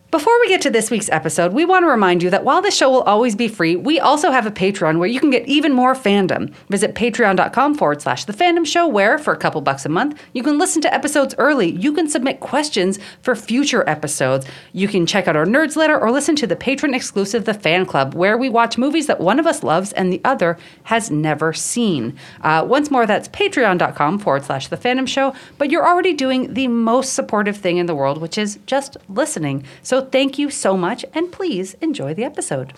Before we get to this week's episode, we want to remind you that while this show will always be free, we also have a Patreon where you can get even more fandom. Visit patreon.com/The Fandom Show, where, for a couple bucks a month, you can listen to episodes early. You can submit questions for future episodes. You can check out our Nerds Letter or listen to the patron-exclusive The Fan Club, where we watch movies that one of us loves and the other has never seen. Once more, that's patreon.com/The Fandom Show, but you're already doing the most supportive thing in the world, which is just listening. So thank you so much, and please enjoy the episode.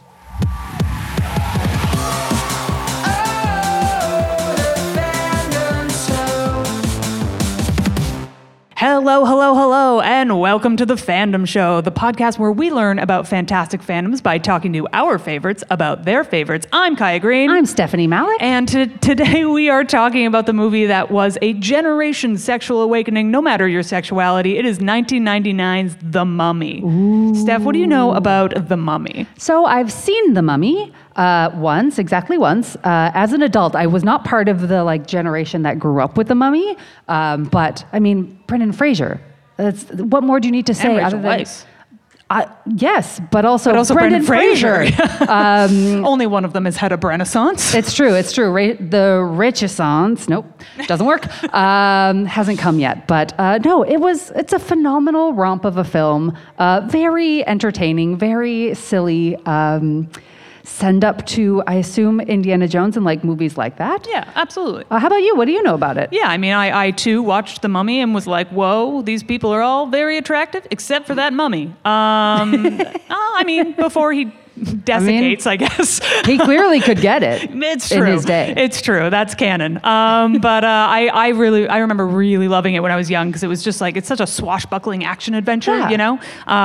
Hello, and welcome to The Fandom Show, the podcast where we learn about fantastic fandoms by talking to our favorites about their favorites. I'm Kaya Green. I'm Stephanie Malik. And today we are talking about the movie that was a generation's sexual awakening, no matter your sexuality. It is 1999's The Mummy. Ooh. Steph, what do you know about The Mummy? So I've seen The Mummy exactly once. As an adult, I was not part of the generation that grew up with The Mummy, but I mean, Brendan Fraser. What more do you need to say other than? Yes, but also Brendan Fraser. Only one of them has had a renaissance. It's true. The Richessance, nope, doesn't work. Hasn't come yet. But no, it's a phenomenal romp of a film. Very entertaining, very silly. Send up to, I assume, Indiana Jones and movies like that. Yeah, absolutely. How about you? What do you know about it? Yeah, I mean, I too watched The Mummy and was like, whoa, these people are all very attractive, except for that mummy. I mean, before he desiccates, I guess. He clearly could get it. It's true. In his day. It's true. That's canon. But I remember really loving it when I was young because it was just it's such a swashbuckling action adventure, you know?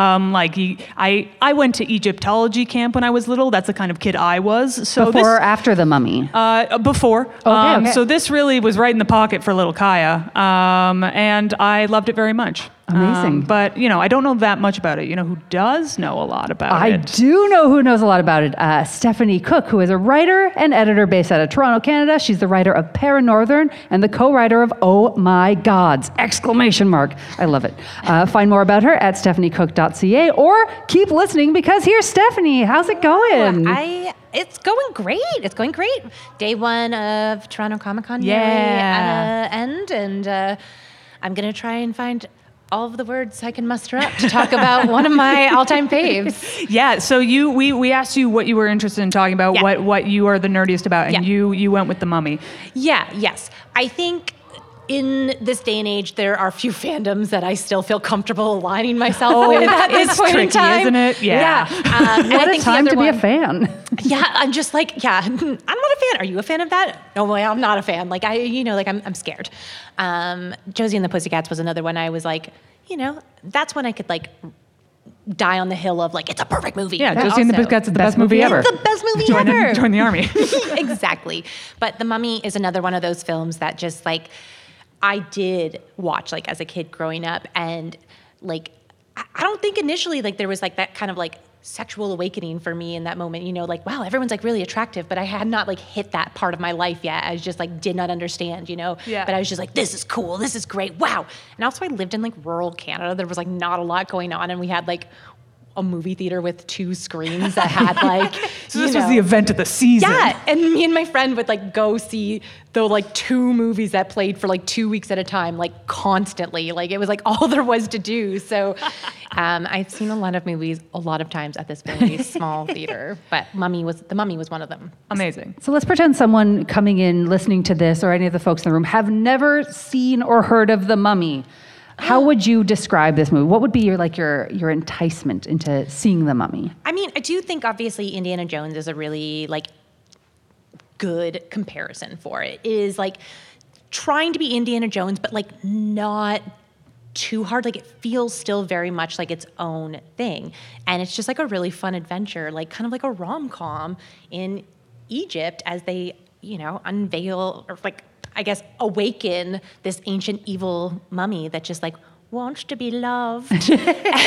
I went to Egyptology camp when I was little. That's the kind of kid I was. So before or after The Mummy? Before. Okay. So this really was right in the pocket for little Kaya. And I loved it very much. Amazing. But, I don't know that much about it. You know who does know a lot about it? I do know who knows a lot about it. Stephanie Cook, who is a writer and editor based out of Toronto, Canada. She's the writer of Paranorthern and the co-writer of Oh My Gods! ! I love it. Find more about her at stephaniecook.ca or keep listening because here's Stephanie. How's it going? It's going great. Day one of Toronto Comic Con end, and I'm going to try and find all of the words I can muster up to talk about one of my all-time faves. Yeah, so we asked you what you were interested in talking about, what you are the nerdiest about, and you went with The Mummy. Yeah, yes. I think in this day and age, there are few fandoms that I still feel comfortable aligning myself with at this point in time. Isn't it? Yeah. What a time to be a fan. Yeah, I'm just I'm not a fan. Are you a fan of that? No, I'm not a fan. I'm scared. Josie and the Pussycats was another one I was that's when I could die on the hill of it's a perfect movie. Yeah, Josie and the Pussycats is the best movie ever. It's the best movie ever. Join the army. Exactly. But The Mummy is another one of those films that just I did watch as a kid growing up, and I don't think initially there was that kind of sexual awakening for me in that moment. Wow, everyone's really attractive, but I had not hit that part of my life yet. I was just did not understand, Yeah. But I was just this is cool, this is great, wow. And also I lived in rural Canada. There was not a lot going on, and we had a movie theater with 2 screens that had so this was the event of the season. Yeah, and me and my friend would go see the 2 movies that played for 2 weeks at a time, constantly. It was all there was to do. So I've seen a lot of movies a lot of times at this very small theater, but The Mummy was one of them. Amazing. So let's pretend someone coming in, listening to this, or any of the folks in the room have never seen or heard of The Mummy. How would you describe this movie? What would be your enticement into seeing The Mummy? I mean, I do think obviously Indiana Jones is a really good comparison for it. It is trying to be Indiana Jones, but not too hard. It feels still very much like its own thing, and it's just a really fun adventure, kind of a rom-com in Egypt as they unveil or I guess, awaken this ancient evil mummy that just wants to be loved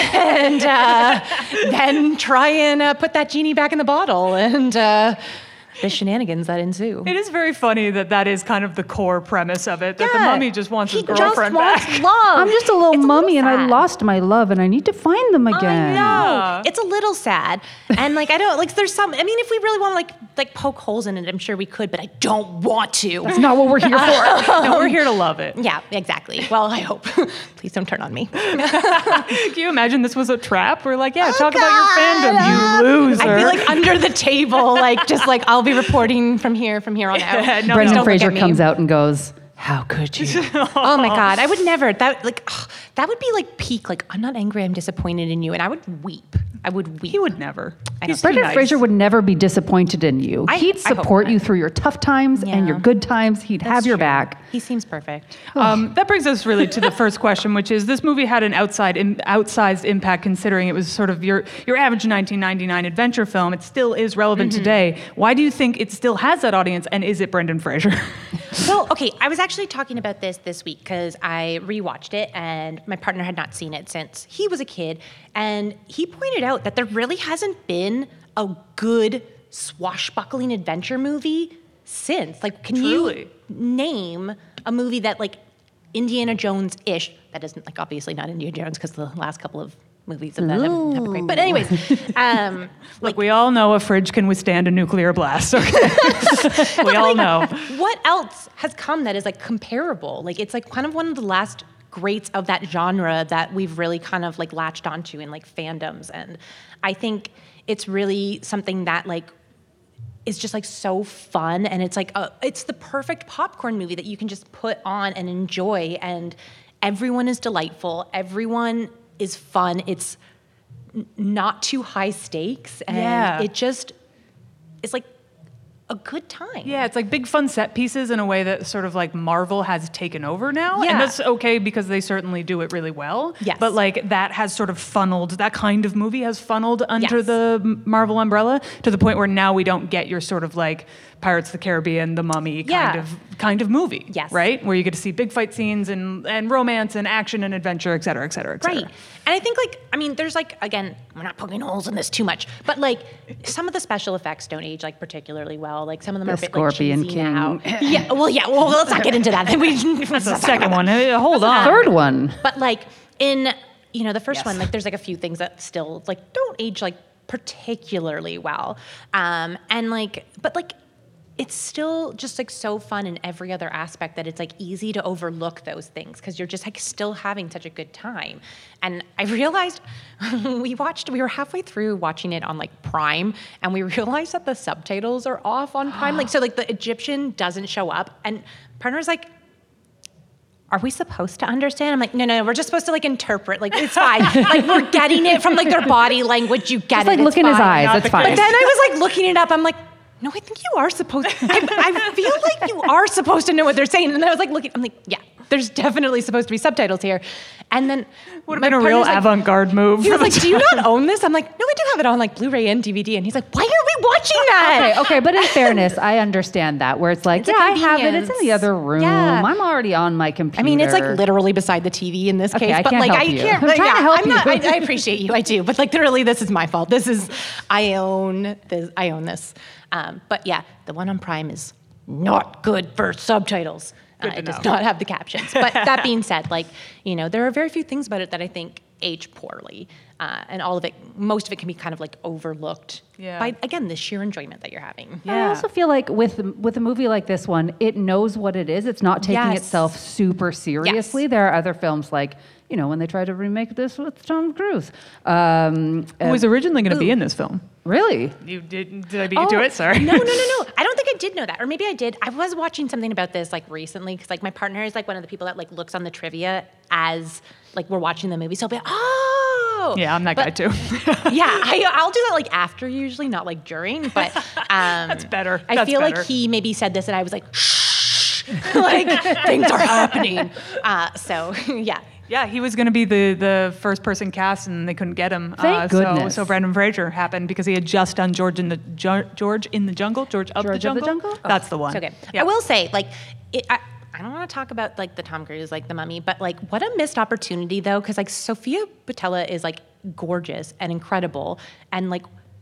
and then try and put that genie back in the bottle. And the shenanigans that ensue. It is very funny that is kind of the core premise of it, that the mummy just wants his He girlfriend just back. wants love. I'm just a little It's mummy and I sad. lost my love and I need to find them again. Yeah. It's a little sad. And like, I don't, like, there's some, I mean, if we really want to like poke holes in it, I'm sure we could, but I don't want to. That's not what we're here for. No, we're here to love it. Yeah, exactly. Well, I hope. Please don't turn on me. Can you imagine this was a trap? We're like, yeah, talk about your fandom, you loser. I'd be like under the table, like just like I'll be reporting from here on out. No, Brendan don't look Fraser at me. comes out and goes, "How could you?" Oh my God, I would never. That would be like peak. Like, I'm not angry, I'm disappointed in you, and I would weep. I would weep. He would never. I He's know. too Brendan nice. Fraser would never be disappointed in you. He'd I hope support not. you through your tough times and your Yeah. good times. He'd have your back. He seems perfect. That brings us really to the first question, which is this movie had an outsized impact considering it was sort of your average 1999 adventure film. It still is relevant today. Why do you think it still has that audience, and is it Brendan Fraser? Well, okay, I was actually talking about this week because I rewatched it and my partner had not seen it since he was a kid. And he pointed out that there really hasn't been a good swashbuckling adventure movie since. Like, can Truly. you name a movie that, like, Indiana Jones-ish, that isn't, like, obviously not Indiana Jones because the last couple of movies of that haven't been great. But anyways, Look, we all know a fridge can withstand a nuclear blast, okay? We all know. what else has come that is like comparable? Like, it's like kind of one of the last greats of that genre that we've really kind of like latched onto in like fandoms. And I think it's really something that like is just like so fun. And it's like, it's the perfect popcorn movie that you can just put on and enjoy. And everyone is delightful. Everyone is fun. It's not too high stakes. And Yeah. it just is like a good time. Yeah, it's like big fun set pieces in a way that sort of like Marvel has taken over now. Yeah. And that's okay because they certainly do it really well. Yes. But like that has sort of funneled, that kind of movie has funneled under Yes. the Marvel umbrella to the point where now we don't get your sort of like Pirates of the Caribbean, The Mummy Yeah. kind of movie. Yes. Right? Where you get to see big fight scenes and romance and action and adventure, et cetera, et cetera, et cetera. Right. And I think, like, I mean, there's, like, again, we're not poking holes in this too much, but, like, some of the special effects don't age, like, particularly well. Like, some of them are a bit, like, Scorpion cheesy King. now. Well, let's not get into that. That's the second one. Hold on. Third one. But, like, in, you know, the first one, like, there's, like, a few things that still, like, don't age, like, particularly well. And, like, but, like, it's still just like so fun in every other aspect that it's like easy to overlook those things because you're just like still having such a good time. And I realized we were halfway through watching it on like Prime and we realized that the subtitles are off on Prime. Like, so like the Egyptian doesn't show up and partner's like, are we supposed to understand? I'm like, no, we're just supposed to like interpret. Like, it's fine. Like, we're getting it from like their body language. You get Just it. like it's look in his fine. eyes. It's fine. But then I was like looking it up. I'm like, no, I think you are supposed I feel like you are supposed to know what they're saying. And then I was like looking, I'm like, yeah, there's definitely supposed to be subtitles here. And then Would have my been a real partner's like, avant-garde move. he was like, do you not own this? I'm like, no, I do have it on like Blu-ray and DVD. And he's like, why are we watching that? Okay, but in fairness, I understand that where it's like, It's a I have it. It's in the convenience. other room. Yeah. I'm already on my computer. I mean, it's like literally beside the TV in this Okay, case, I but can't like help I you. can't. I'm trying to help I'm not. you. I appreciate you. I do, but like literally, this is my fault. I own this. But yeah, the one on Prime is not good for subtitles. Good to It does know. not have the captions. But that being said, like, you know, there are very few things about it that I think age poorly, and most of it can be kind of like overlooked Yeah. by again the sheer enjoyment that you're having. I also feel like with a movie like this one, it knows what it is. It's not taking Yes. itself super seriously. Yes. There are other films like, you know, when they try to remake this with Tom Cruise. Who was originally going to be in this film? Really? You did I beat you to it? Sorry. No. I don't think I did know that. Or maybe I did. I was watching something about this like recently because like my partner is like one of the people that like looks on the trivia as like we're watching the movie. So I'll be like, oh. Yeah, I'm that guy too. Yeah, I'll do that like after usually, not like during. But That's better. I That's feel better. like he maybe said this and I was like, shh, like things are happening. So yeah. Yeah, he was going to be the first person cast, and they couldn't get him. Thank goodness. So Brendan Fraser happened because he had just done George in the Jungle. George of the Jungle. That's the one. Okay. Yeah. I will say, like, I don't want to talk about like the Tom Cruise, like the Mummy, but like, what a missed opportunity though, because like Sophia Boutella is like gorgeous and incredible, and like,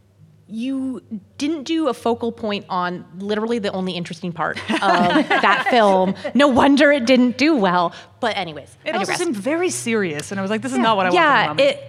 you didn't do a focal point on literally the only interesting part of that film. No wonder it didn't do well. But anyways, It also seemed very serious, and I was like, this is not what I want from the Mummy.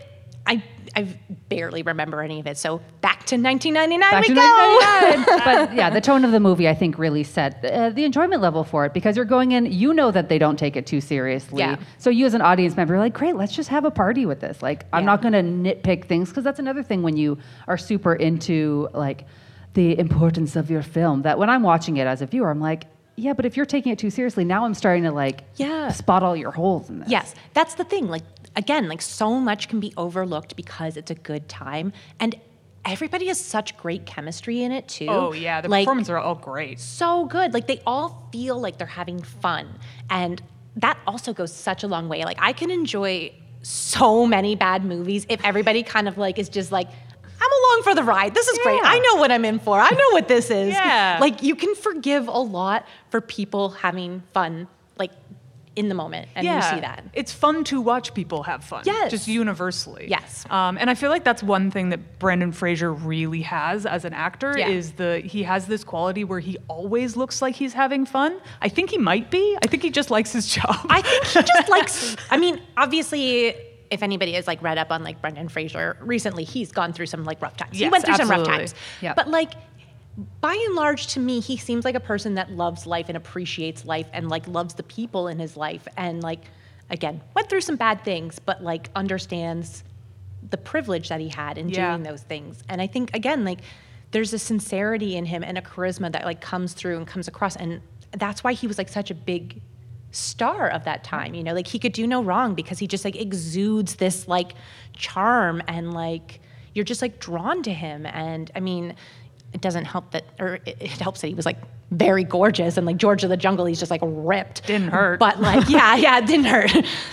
I barely remember any of it. So back to 1999 Back we to go. 1999. But yeah, the tone of the movie, I think, really set the enjoyment level for it, because you're going in, you know that they don't take it too seriously. Yeah. So you as an audience member are like, great, let's just have a party with this. Like, I'm not going to nitpick things, because that's another thing when you are super into like the importance of your film, that when I'm watching it as a viewer, I'm like, yeah, but if you're taking it too seriously, now I'm starting to like spot all your holes in this. Yes, that's the thing. Like, again, like so much can be overlooked because it's a good time, and everybody has such great chemistry in it too. Oh yeah, the like, performances are all great. so good. Like they all feel like they're having fun, and that also goes such a long way. Like I can enjoy so many bad movies if everybody kind of like is just like, I'm along for the ride. This is great. I know what I'm in for. I know what this is. Yeah. Like you can forgive a lot for people having fun, like in the moment, and you see that. It's fun to watch people have fun. Yes. Just universally. Yes. And I feel like that's one thing that Brendan Fraser really has as an actor is he has this quality where he always looks like he's having fun. I think he might be. I think he just likes his job. I think he just likes, I mean, obviously, if anybody has like read up on like Brendan Fraser recently, he's gone through some like rough times. He Yes, went through some rough absolutely. times. Yep. But like, by and large, to me, he seems like a person that loves life and appreciates life and like loves the people in his life, and like, again, went through some bad things, but like understands the privilege that he had in doing those things. And I think, again, like there's a sincerity in him and a charisma that like comes through and comes across, and that's why he was like such a big star of that time, you know, like he could do no wrong because he just like exudes this like charm, and like you're just like drawn to him. And I mean, it doesn't help that, or it helps that he was like very gorgeous, and like George of the Jungle, he's just like ripped. Didn't hurt. But like, it didn't hurt.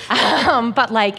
But like,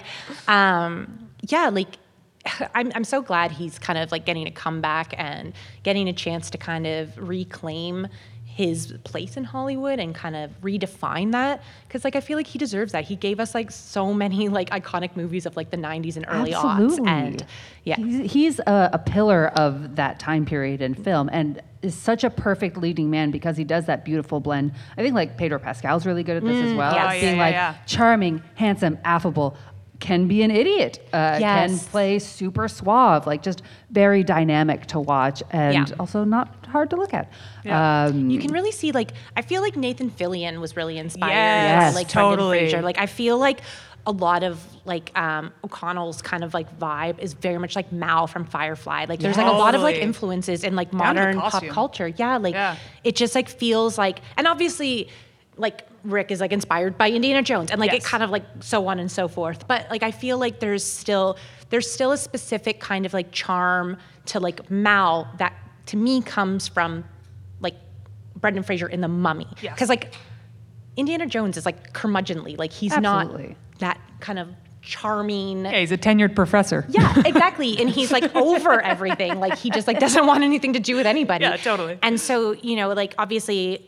like I'm so glad he's kind of like getting a comeback and getting a chance to kind of reclaim his place in Hollywood and kind of redefine that, because like I feel like he deserves that. He gave us like so many like iconic movies of like the 90s and early aughts, and he's a pillar of that time period in film, and is such a perfect leading man because he does that beautiful blend. I think like Pedro Pascal's really good at this as well, yes. being charming, handsome, affable, can be an idiot, can play super suave, like just very dynamic to watch, and also not hard to look at. Yeah. You can really see, like, I feel like Nathan Fillion was really inspired Yes, by like totally. Brendan Fraser. Like, I feel like a lot of like O'Connell's kind of like vibe is very much like Mal from Firefly. Like there's like a lot of like Totally. influences in like Down to the modern pop costume. culture. Yeah, like it just like feels like, and obviously like Rick is like inspired by Indiana Jones, and like it kind of like so on and so forth. But like I feel like there's still a specific kind of like charm to like Mal that to me comes from like Brendan Fraser in The Mummy. Because like Indiana Jones is like curmudgeonly. Like he's Absolutely. not that kind of charming. Yeah, he's a tenured professor. Yeah, exactly. And he's like over everything. Like he just like doesn't want anything to do with anybody. Yeah, totally. And so, you know, like obviously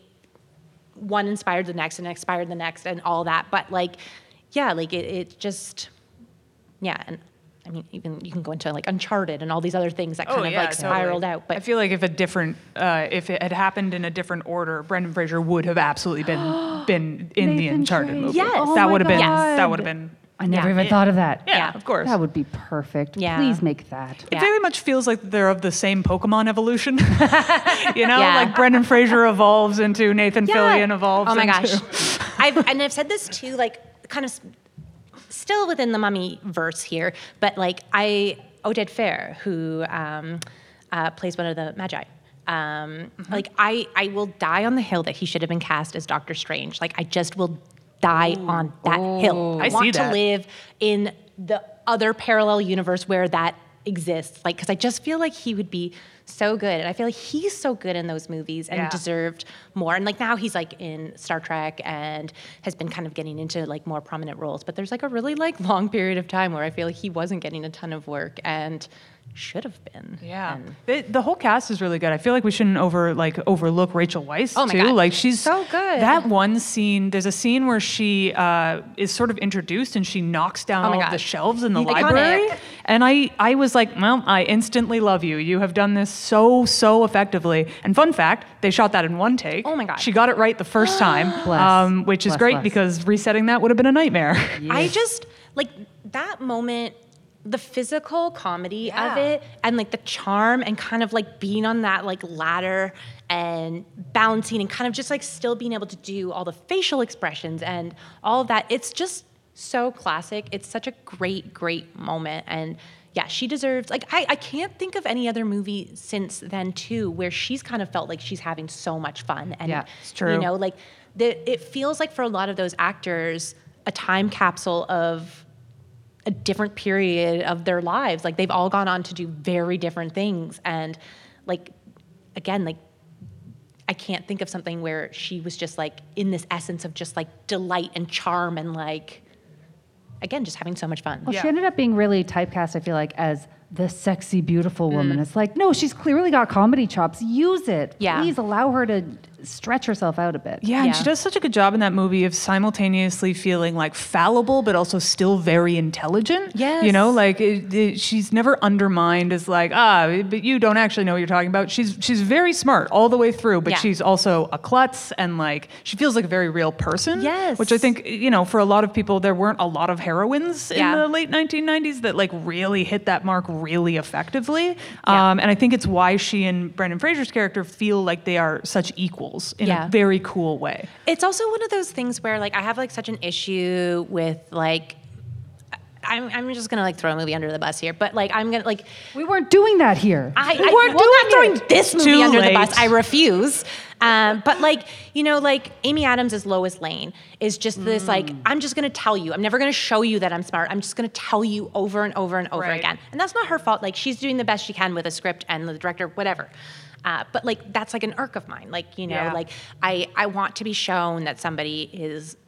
one inspired the next and inspired the next and all that. But like, yeah, like it just, and I mean, even you can go into like Uncharted and all these other things that kind of like spiraled out. But I feel like if it had happened in a different order, Brendan Fraser would have absolutely been in the Nathan Uncharted Drake. movie. Yes. Oh that my would have been. God. That would have been. I never even thought of that. Yeah, of course. That would be perfect. Yeah. Please make that. It very much feels like they're of the same Pokemon evolution. You know, Yeah. like Brendan Fraser evolves into Nathan Fillion evolves. Oh my into. gosh. I've said this too, like kind of still within the Mummy verse here, but like Oded Fehr, who plays one of the Magi. Like I will die on the hill that he should have been cast as Doctor Strange. Like I just will die on that hill. I see want to that. live in the other parallel universe where that exists. Like, because I just feel like he would be so good. And I feel like he's so good in those movies and deserved more. And like now he's like in Star Trek and has been kind of getting into like more prominent roles. But there's like a really like long period of time where I feel like he wasn't getting a ton of work and should have been. Yeah, And the whole cast is really good. I feel like we shouldn't overlook Rachel Weisz Oh my too. God. Like she's So good. That one scene, there's a scene where she is sort of introduced and she knocks down Oh my all of the gosh. shelves in the Iconic. library, and I was like, well, I instantly love you. You have done this so effectively. And fun fact, they shot that in one take. Oh my God. She got it right the first time, which is Bless, great bless. because resetting that would have been a nightmare. I just, like, that moment, the physical comedy of it, and like the charm, and kind of like being on that like ladder and balancing, and kind of just like still being able to do all the facial expressions and all of that. It's just so classic. It's such a great moment. And yeah, she deserves, like, I can't think of any other movie since then too where she's kind of felt like she's having so much fun. And it's true. You know, like it feels like for a lot of those actors, a time capsule of a different period of their lives. Like, they've all gone on to do very different things. And like, again, like, I can't think of something where she was just like in this essence of just like delight and charm and like, again, just having so much fun. Well, she ended up being really typecast, I feel like, as the sexy, beautiful woman. It's like, no, she's clearly got comedy chops. Use it. Yeah. Please allow her to stretch herself out a bit. Yeah, and she does such a good job in that movie of simultaneously feeling like fallible, but also still very intelligent. Yes. You know, like she's never undermined as like, but you don't actually know what you're talking about. She's very smart all the way through, but she's also a klutz, and like she feels like a very real person. Yes. Which I think, you know, for a lot of people, there weren't a lot of heroines in the late 1990s that like really hit that mark really effectively. And I think it's why she and Brendan Fraser's character feel like they are such equals in a very cool way. It's also one of those things where like I have like such an issue with like, I'm just gonna like throw a movie under the bus here, but like I'm gonna like We weren't doing that here. we're not throwing this movie Too under the late. bus. I refuse. But like, you know, like Amy Adams as Lois Lane is just this like, I'm just gonna tell you. I'm never gonna show you that I'm smart. I'm just gonna tell you over and over and over again. And that's not her fault. Like, she's doing the best she can with a script and the director, whatever. But like, that's like an arc of mine. Like, you know, like I want to be shown that somebody is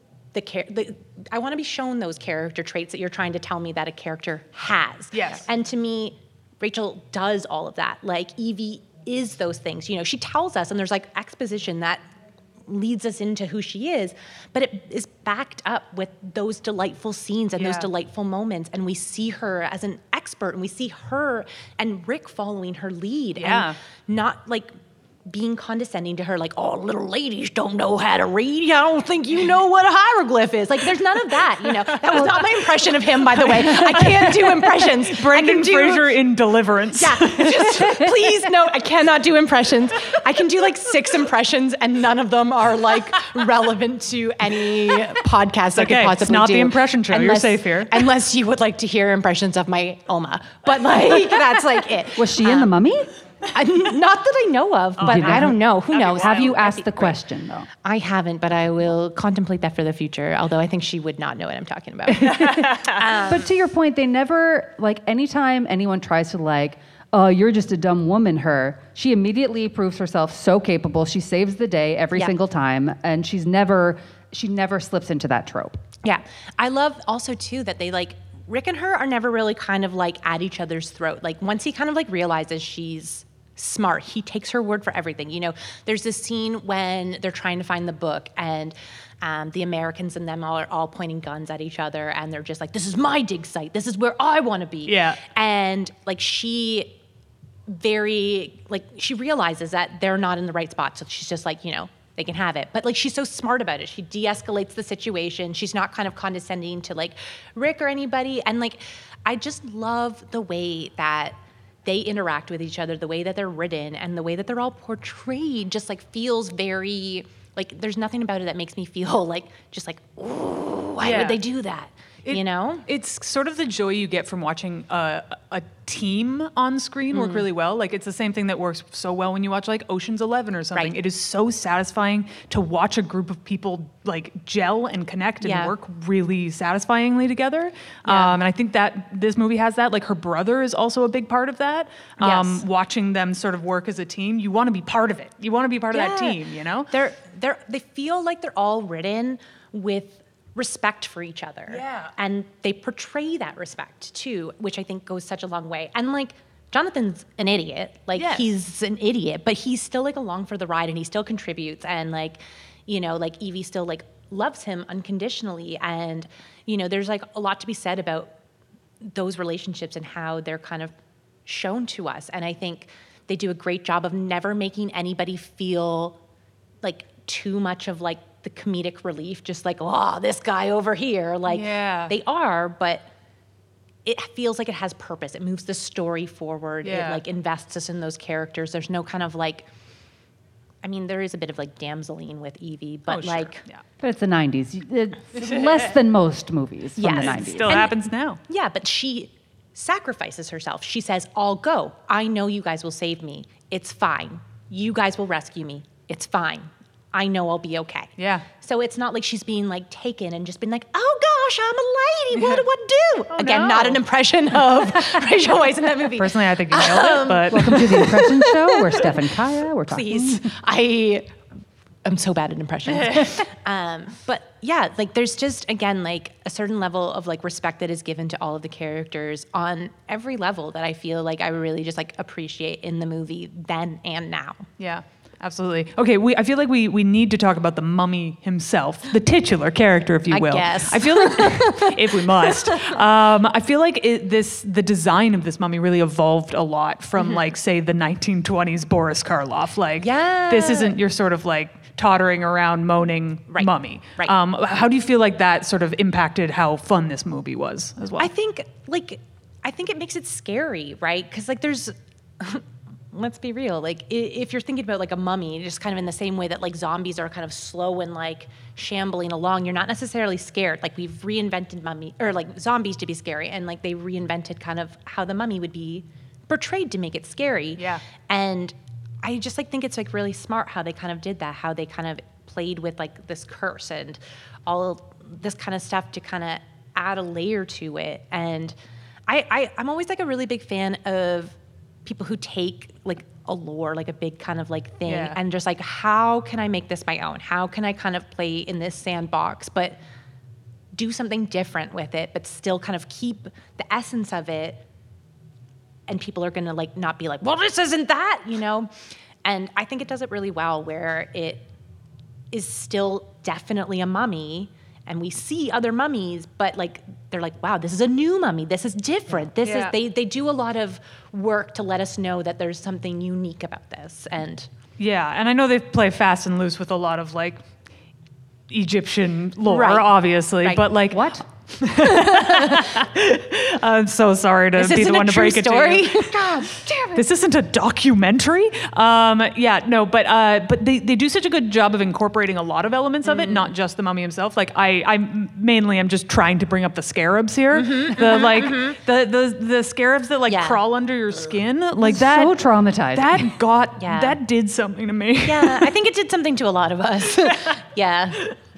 I want to be shown those character traits that you're trying to tell me that a character has. Yes. And to me, Rachel does all of that. Like, Evie is those things. You know, she tells us, and there's like exposition that leads us into who she is, but it is backed up with those delightful scenes and those delightful moments. And we see her as an expert, and we see her and Rick following her lead and not like being condescending to her, like, oh, little ladies don't know how to read. I don't think you know what a hieroglyph is. Like, there's none of that, you know. That was not my impression of him, by the way. I can't do impressions. Brendan Fraser in Deliverance. Yeah, just please note, I cannot do impressions. I can do like 6 impressions, and none of them are like relevant to any podcast I could possibly do. It's not the impression show. You're safe here. Unless you would like to hear impressions of my Oma. But like, that's like it. Was she in The Mummy? Not that I know of, but I don't know. Who knows? Have you asked the question, though? I haven't, but I will contemplate that for the future, although I think she would not know what I'm talking about. But to your point, they never, like, anytime anyone tries to, like, oh, you're just a dumb woman, she immediately proves herself so capable. She saves the day every single time, and she never slips into that trope. Yeah. I love also, too, that they, like, Rick and her are never really kind of, like, at each other's throat. Like, once he kind of, like, realizes she's smart, he takes her word for everything. You know, there's this scene when they're trying to find the book, and the Americans and them are all pointing guns at each other, and they're just like, this is my dig site. This is where I want to be. Yeah. And, like, she realizes that they're not in the right spot. So she's just like, you know, they can have it. But like, she's so smart about it. She de-escalates the situation. She's not kind of condescending to like Rick or anybody. And like, I just love the way that they interact with each other, the way that they're written, and the way that they're all portrayed just like feels very, like, there's nothing about it that makes me feel like, just like, ooh, why would they do that? You know? It's sort of the joy you get from watching a team on screen work really well. Like, it's the same thing that works so well when you watch like Ocean's 11 or something. Right. It is so satisfying to watch a group of people like gel and connect and work really satisfyingly together. And I think that this movie has that. Like, her brother is also a big part of that. Watching them sort of work as a team, you want to be part of it. You want to be part of that team, you know? They feel like they're all written with respect for each other. Yeah. And they portray that respect too, which I think goes such a long way. And like, Jonathan's an idiot. Like, he's an idiot, but he's still like along for the ride, and he still contributes. And like, you know, like Evie still like loves him unconditionally. And, you know, there's like a lot to be said about those relationships and how they're kind of shown to us. And I think they do a great job of never making anybody feel like too much of like the comedic relief, just like, oh, this guy over here. Like they are, but it feels like it has purpose. It moves the story forward. It like invests us in those characters. There's no kind of like, I mean, there is a bit of like damseling with Evie, but But it's the 90s. It's less than most movies from the 90s. It still happens now. Yeah, but she sacrifices herself. She says, I'll go. I know you guys will save me. It's fine. You guys will rescue me. It's fine. I know I'll be okay. Yeah. So it's not like she's being like taken and just been like, oh gosh, I'm a lady. What do I do? Oh, Again, no. not an impression of Rachel Weisz in that movie. Personally, I think you nailed it, but Welcome to the Impression Show. We're Steph and Kaya. We're talking. Please. I'm so bad at impressions. But yeah, like there's just, again, like a certain level of like respect that is given to all of the characters on every level that I feel like I really just like appreciate in the movie then and now. yeah. Absolutely. Okay, I feel like we need to talk about the mummy himself, the titular character, if you will. guess. I feel like, if we must, I feel like the design of this mummy really evolved a lot from like, say, the 1920s Boris Karloff. Like, this isn't your sort of like tottering around moaning mummy. Right. How do you feel like that sort of impacted how fun this movie was as well? I think it makes it scary, right? Because like there's, let's be real, like if you're thinking about like a mummy, just kind of in the same way that like zombies are kind of slow and like shambling along, you're not necessarily scared. Like we've reinvented mummy or like zombies to be scary, and like they reinvented kind of how the mummy would be portrayed to make it scary. Yeah. And I just like think it's like really smart how they kind of did that, how they kind of played with like this curse and all this kind of stuff to kind of add a layer to it. And I'm always like a really big fan of people who take like a lore, like a big kind of like thing, and just like, how can I make this my own? How can I kind of play in this sandbox, but do something different with it, but still kind of keep the essence of it? And people are gonna like not be like, well, this isn't that, you know? And I think it does it really well, where it is still definitely a mummy, and we see other mummies, but like they're like, wow, this is a new mummy. This is different. This is they do a lot of work to let us know that there's something unique about this. And and I know they play fast and loose with a lot of like Egyptian lore, obviously, but like What? I'm so sorry to be the one to break it to you. God damn it. This isn't a documentary. But they do such a good job of incorporating a lot of elements of it, not just the mummy himself. Like I mainly am just trying to bring up the scarabs here. The scarabs that like crawl under your skin, like that. So traumatized. That did something to me. Yeah, I think it did something to a lot of us. Yeah.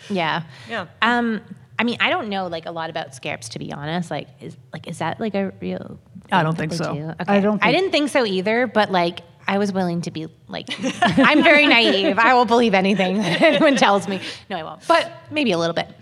I mean, I don't know like a lot about scarabs, to be honest. Like, is that like a real? I don't think so. Okay. I didn't think so either. But like, I was willing to be like, I'm very naive. I will believe anything that anyone tells me. No, I won't. But maybe a little bit.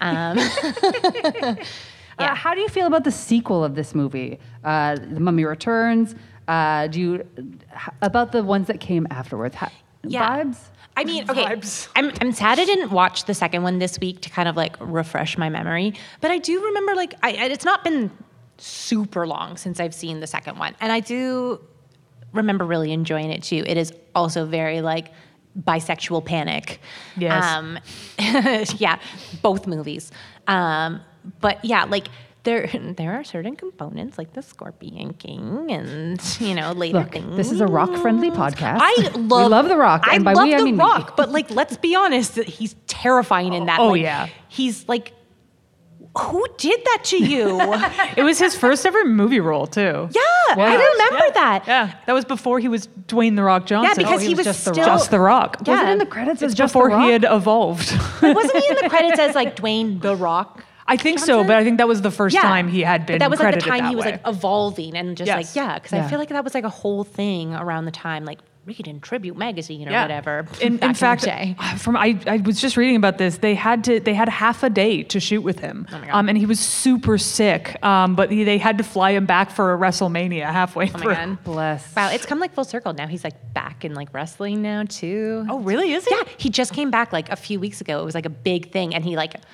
How do you feel about the sequel of this movie, The Mummy Returns? About the ones that came afterwards? Vibes? I mean, okay, Vibes. I'm sad I didn't watch the second one this week to kind of like refresh my memory, but I do remember like, it's not been super long since I've seen the second one, and I do remember really enjoying it too. It is also very like bisexual panic. Yes. Yeah, both movies. But yeah, like there are certain components like the Scorpion King and, you know, later Look, things. this is a rock-friendly podcast. We love The Rock. And by love we, I The mean Rock, me. but like, let's be honest, he's terrifying in that. Oh, Like, yeah. He's like, who did that to you? It was his first ever movie role too. Yeah, I remember that. Yeah, that was before he was Dwayne The Rock Johnson. Yeah, because he he was was just The still just The Rock. Yeah. Was it in the credits as It's just before The Rock? he had evolved. Wasn't he in the credits as like Dwayne The Rock? I think so, Johnson? but I think that was the first time he had been But that was like the credited time that he was way. like evolving and just Yes. like, because Yeah. I feel like that was like a whole thing around the time, like read in Tribute magazine or whatever. In back fact, the day. I was just reading about this. They had half a day to shoot with him, and he was super sick. But they had to fly him back for a WrestleMania halfway Oh through. my God. Bless. Wow, it's come like full circle. Now he's like back in like wrestling now too. Oh, really? Is he? Yeah, he just came back like a few weeks ago. It was like a big thing, and he like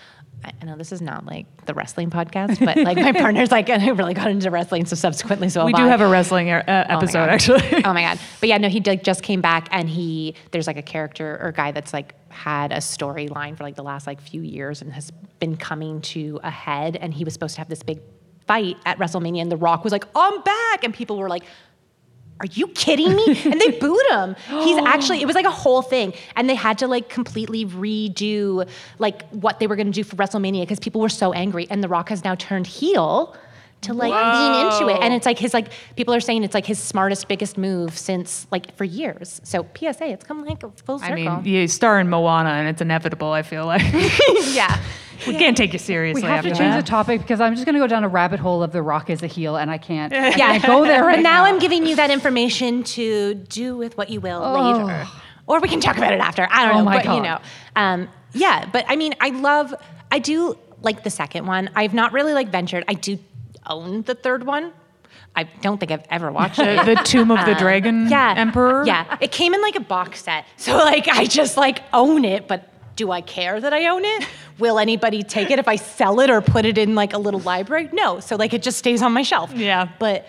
I know this is not like the wrestling podcast, but like my partner's like, and I really got into wrestling, so subsequently, so We do have a wrestling episode, actually. Oh my God. But yeah, no, he just came back, and there's like a character or guy that's like had a storyline for like the last like few years and has been coming to a head, and he was supposed to have this big fight at WrestleMania, and The Rock was like, I'm back, and people were like, are you kidding me? And they booed him. It was like a whole thing. And they had to like completely redo like what they were going to do for WrestleMania because people were so angry. And The Rock has now turned heel to like lean into it. And it's like people are saying it's like his smartest, biggest move since like for years. So PSA, it's come like full circle. I mean, you star in Moana and it's inevitable, I feel like. Yeah. We can't take you seriously. We have to after change that. the topic because I'm just going to go down a rabbit hole of The Rock as a heel, and I can't go there right But now I'm giving you that information to do with what you will later. Or we can talk about it after. I don't know. my But, God. you know. Yeah, but I mean, I do like the second one. I've not really like ventured. I do own the third one. I don't think I've ever watched it. The Tomb of the Dragon Emperor? Yeah. It came in like a box set. So like I just like own it, but do I care that I own it? Will anybody take it if I sell it or put it in like a little library? No. So like it just stays on my shelf. Yeah. But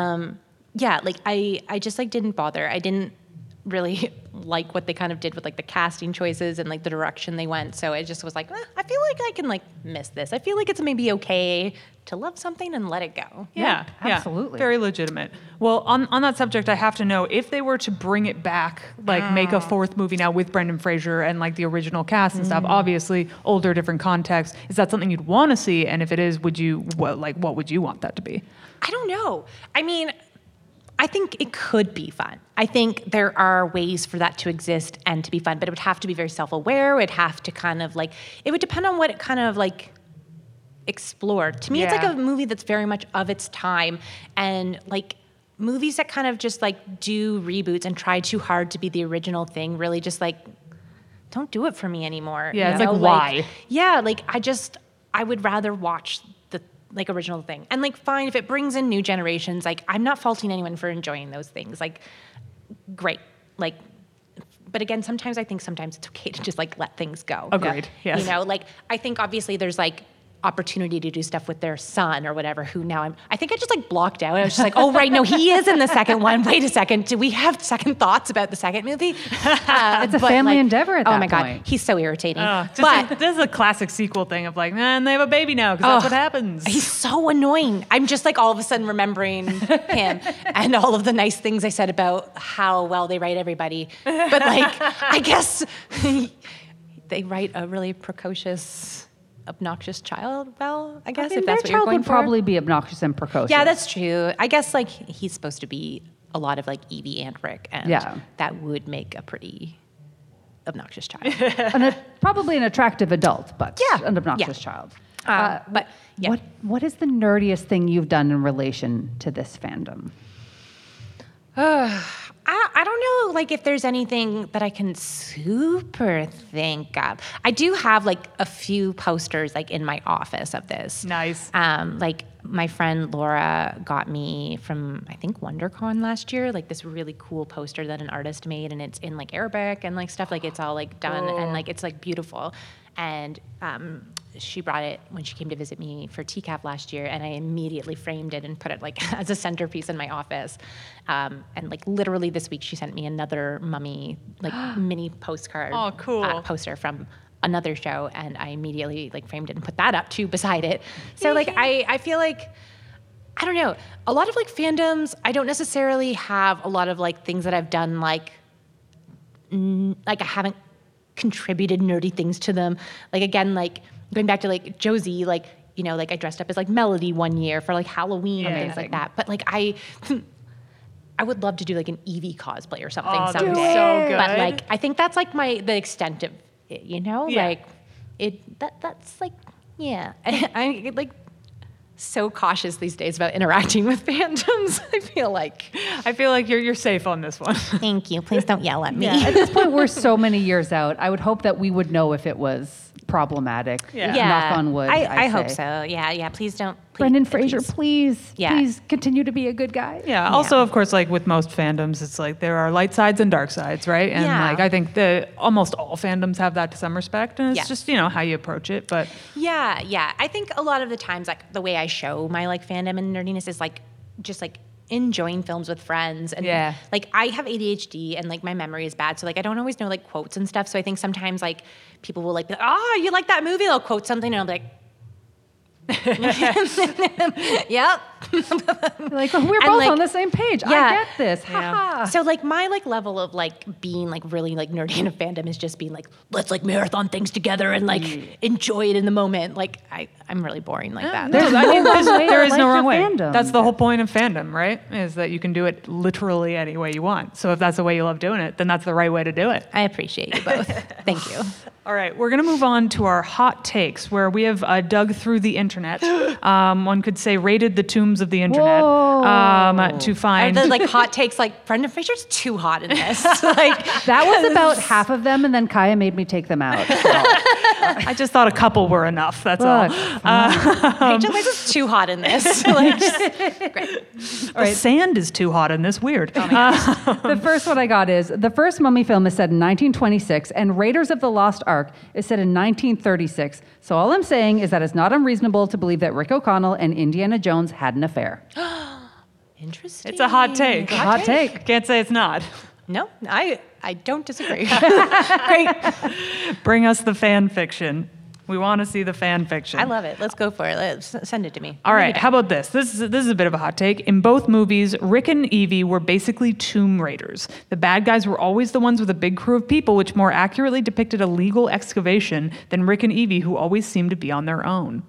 yeah, like I just like didn't bother. I didn't really like what they kind of did with like the casting choices and like the direction they went. So it just was like, I feel like I can like miss this. I feel like it's maybe okay to love something and let it go. Yeah, absolutely. Very legitimate. Well, on that subject, I have to know if they were to bring it back, like make a fourth movie now with Brendan Fraser and like the original cast and stuff, obviously older, different context. Is that something you'd want to see? And if it is, what would you want that to be? I don't know. I mean, I think it could be fun. I think there are ways for that to exist and to be fun, but it would have to be very self-aware. It would have to kind of like, it would depend on what it kind of like explored. To me, it's like a movie that's very much of its time, and like movies that kind of just like do reboots and try too hard to be the original thing really just like don't do it for me anymore. Yeah, it's like, why? Yeah, like I would rather watch the like original thing. And like fine, if it brings in new generations, like I'm not faulting anyone for enjoying those things. Like great. Like but again, sometimes it's okay to just like let things go. Agreed. Yes. You know, like I think obviously there's like opportunity to do stuff with their son or whatever, who now I think I just like blocked out. I was just like, oh, right, no, he is in the second one. Wait a second. Do we have second thoughts about the second movie? It's a family endeavor at that Oh my God. point. He's so irritating. This is a classic sequel thing of like, man, they have a baby now because that's what happens. He's so annoying. I'm just like all of a sudden remembering him and all of the nice things I said about how well they write everybody. But like, I guess they write a really precocious, obnoxious child well, I guess, I mean, if that's what their you're child going would for. probably be obnoxious and precocious. Yeah, that's true. I guess like he's supposed to be a lot of like Evie Andrick, and that would make a pretty obnoxious child. Probably an attractive adult, but an obnoxious child. But yeah. What is the nerdiest thing you've done in relation to this fandom? I don't know, like, if there's anything that I can super think of. I do have, like, a few posters, like, in my office of this. Nice. Like, my friend Laura got me from, I think, WonderCon last year, like, this really cool poster that an artist made, and it's in, like, Arabic and, like, stuff. Like, it's all, like, done, and, like, it's, like, beautiful. And she brought it when she came to visit me for TCAF last year, and I immediately framed it and put it like as a centerpiece in my office. And like literally this week, she sent me another Mummy like mini postcard poster from another show, and I immediately like framed it and put that up too beside it. So like I feel like, I don't know, a lot of like fandoms, I don't necessarily have a lot of like things that I've done like I haven't contributed nerdy things to them. Like again, like going back to like Josie, like, you know, like I dressed up as like Melody one year for like Halloween and things like that. But like I would love to do like an Eevee cosplay or something someday. So good. But like I think that's like the extent of it, you know? Like that's like, yeah. I like so cautious these days about interacting with fandoms. I feel like you're safe on this one. Thank you. Please don't yell at me. At this point, we're so many years out. I would hope that we would know if it was problematic. Yeah. Knock on wood. I hope say. so. Yeah. Please don't. Brendan Fraser, please continue to be a good guy. Yeah. Also, of course, like with most fandoms, it's like there are light sides and dark sides, right? And like I think almost all fandoms have that to some respect, and it's just how you approach it. But yeah. I think a lot of the times, like the way I show my like fandom and nerdiness is like just like enjoying films with friends, and like I have ADHD and like my memory is bad, so like I don't always know like quotes and stuff. So I think sometimes like people will like be like, "Oh, you like that movie?" They'll quote something, and I'll be like. Yep. Like we're both on the same page. I get this. Yeah. So like my like level of like being like really like nerdy in a fandom is just being like, let's like marathon things together and like enjoy it in the moment. Like I'm really boring like that. There's no there is no wrong way. Fandom. That's the whole point of fandom, right? Is that you can do it literally any way you want. So if that's the way you love doing it, then that's the right way to do it. I appreciate you both. Thank you. All right, we're going to move on to our hot takes, where we have dug through the internet. One could say raided the tombs of the internet to find... Are the like hot takes like, Brendan Fraser's too hot in this. Like that was about half of them, and then Kaya made me take them out. So. I just thought a couple were enough, that's all. Rachel Weisz is too hot in this. Like, great. The sand is too hot in this, weird. The first one I got is, the first Mummy film is set in 1926, and Raiders of the Lost Ark is set in 1936. So all I'm saying is that it's not unreasonable to believe that Rick O'Connell and Indiana Jones had an affair. Interesting. It's a hot take. Hot take. Can't say it's not. No, I don't disagree. Great. Bring us the fan fiction. We want to see the fan fiction. I love it. Let's go for it. Let's send it to me. All right. How about this? This is a bit of a hot take. In both movies, Rick and Evie were basically tomb raiders. The bad guys were always the ones with a big crew of people, which more accurately depicted a legal excavation than Rick and Evie, who always seemed to be on their own.